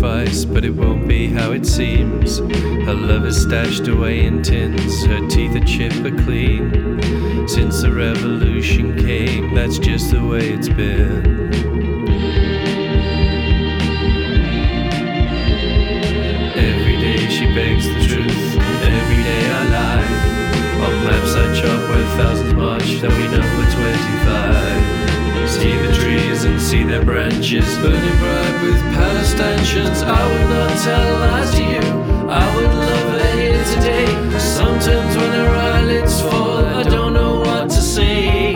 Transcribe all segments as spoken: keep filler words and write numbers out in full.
sacrifice, but it won't be how it seems. Her love is stashed away in tins, her teeth are chipped but clean. Since the revolution came, that's just the way it's been. Every day she begs the truth, every day I lie. On maps I chalk where thousands march, that we number twenty-five. See the trees and see their branches burning bright with Palestinians. I would not tell lies to you, I would love her here today. Sometimes when her eyelids fall, I don't know what to say.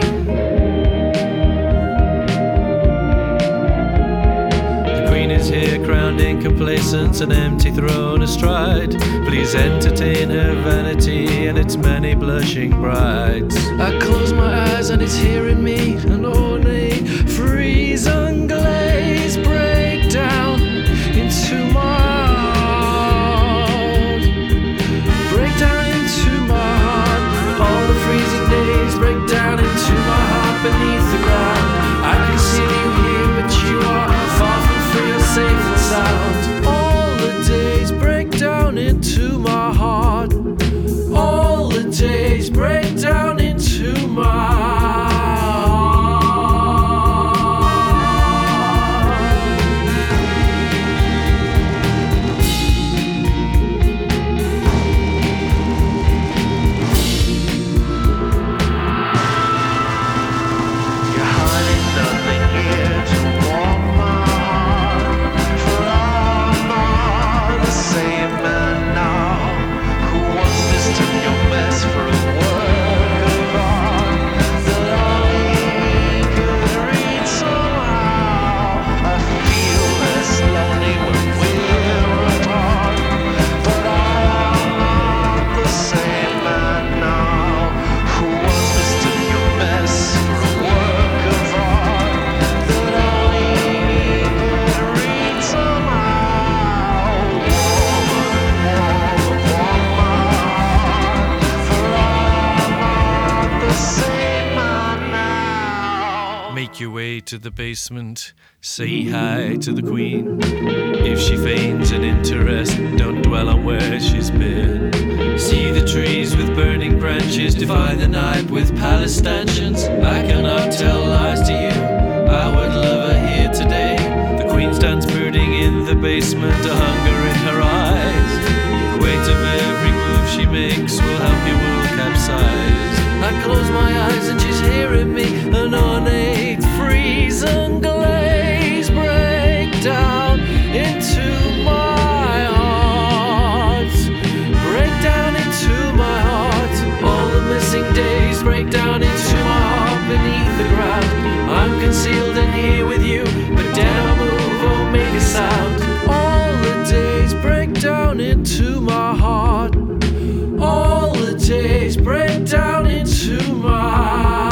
The Queen is here, crowned in complacence, an empty throne astride. Please entertain her vanity and its many blushing brides. I close my eyes and it's here in me, an ornate frieze and glaze break down into my heart. Break down into my heart. All the freezing days break down into my heart beneath the ground. I can see you here, but you are far from free or safe and sound. All the days break down into my heart. All the days break down into my heart. You're hiding nothing here to warm my heart. For I'm not the same man now who once mistook your mess for a work of art that only could read somehow. I feel less lonely when we're apart, but I am not the same man now who once mistook your mess for a work of art that only could read somehow. Woman, woman, warm my heart, for I'm not the same man now. Make your way to the basement, say hi to the Queen. If she feigns an interest, don't dwell on where she's been. See the trees with burning branches, defy the night with Palestinians. I cannot tell lies to you, I would love her here today. The Queen stands brooding in the basement, a hunger in her eyes. The weight of every move she makes will help your world capsize. I close my eyes and she's hearing me, an ornate frieze and glaze break down into my heart. Break down into my heart. All the missing days break down into my heart beneath the ground. I'm concealed in here with you, but dare not move or make a sound. All the days break down into my heart. All the days break down into my heart.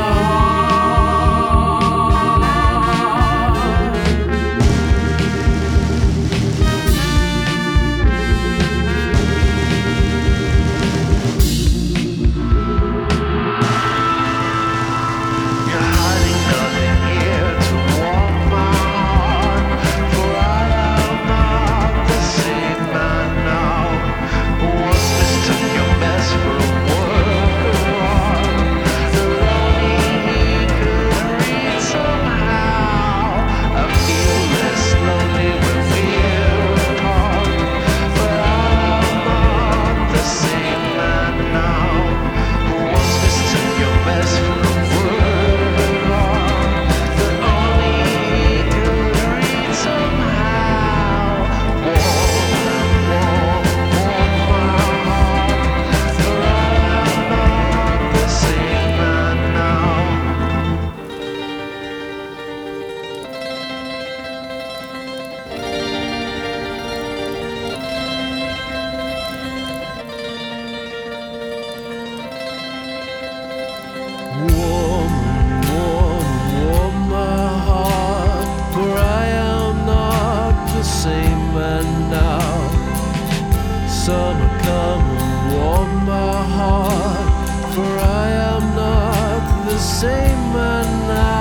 You're hiding nothing here to warm my heart, for I am not the same man now who once mistook your mess for a work of art that only he could read somehow. I feel less lonely when we're apart, but I am not the same man now who once mistook your mess for a work of art that only he could read somehow. Warm, warm, warm my heart, for I am not the same man now. Warm, warm, warm my heart, for I am not the same man now. Summer come and warm my heart, for I am not the same man now.